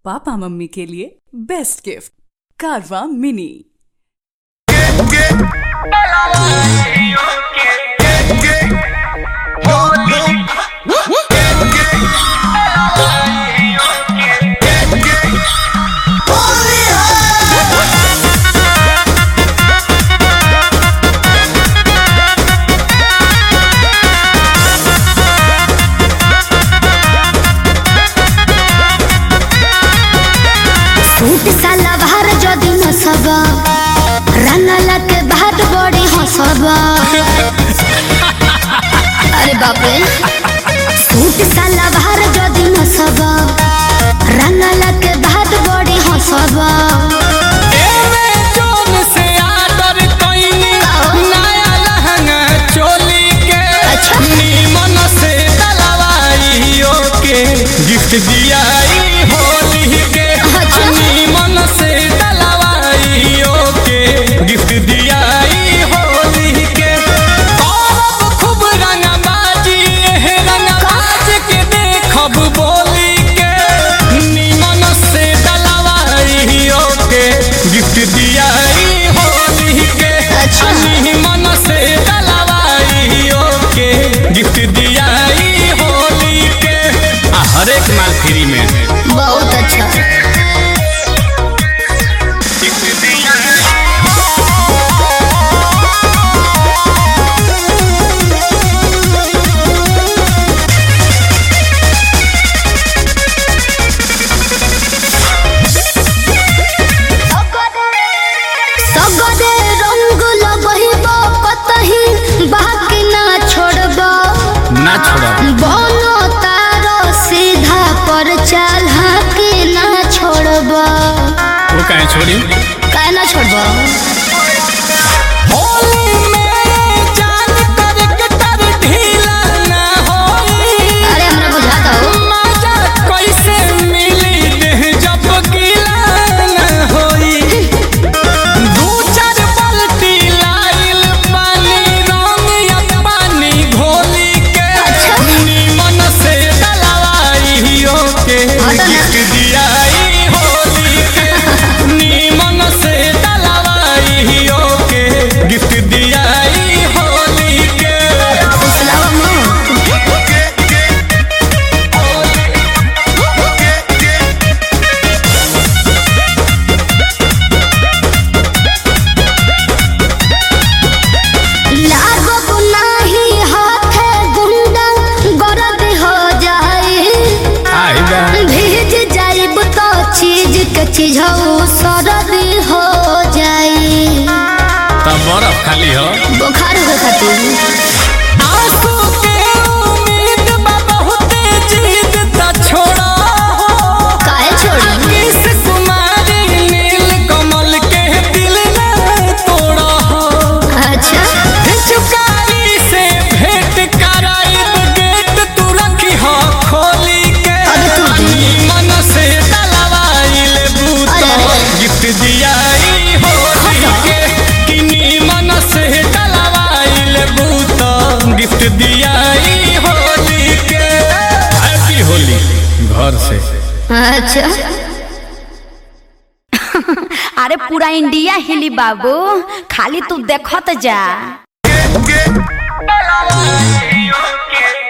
पापा मम्मी के लिए बेस्ट गिफ्ट कारवा मिनी। सूट सलवार जदि नसबा रंगला के बाद बड़ी हंसबा। अरे बाप रे, सूट सलवार जदि नसबा रंगला के बाद बड़ी हंसबा। गिफ्ट दिया होली के मन से दलवाइयो के गिफ्ट दिया होली के और खूब रंगबाजी रंगबाज के देखब बोली के निमन से दलवाइयो के गिफ्ट दिया होली के निमन से दलवाइयो के गिफ्ट दिया होली के हर एक माल फ्री में। बहुत अच्छा। सगरे रंग लगहिबो कतही बाकी ना छोड़बो ना छोड़ब बोलो तारो सीधा पर चल के ना छोड़बो। वो काहे छोड़ी काहे ना छोड़बो? होली में जान करकटर ढीला ना होई। अरे हमरा बुझाता हो मजा कैसे मिली देह जब गीला ना होई। दू चार बाल्टी लाइल पानी रंग या पानी घोली के निमन से दलवाइयो के गिफ्ट दिया होली के निमन से दलवाइयो के गिफ्ट दिया होली के। फुसलावा मुंह लागो गुनाही हाथे गुंडा गरद हो जाए। आइबा भीज जाइब तो चीज के चीजऊ सरद हो जाए। तब बर्फ खाली हो बुखार हो खातिर आंसू के उम्मीद बा बहुते जीत त छोड़ा हो। काहे छोड़ी? किस कुमारी नील कमल के दिल न तोड़ा हो। अच्छा चुकारी से भेंट कराइब गेट तू रखी हो खोली के अबे तू दी। मन से दलवाइल बूतो अरे। गिफ्ट दिया होली के किनी मन से दलवाइल बूतो गिफ्ट दिया होली के। हैप्पी होली घर से। अच्छा अरे पूरा इंडिया हिली बाबू, खाली तू देखत जा। के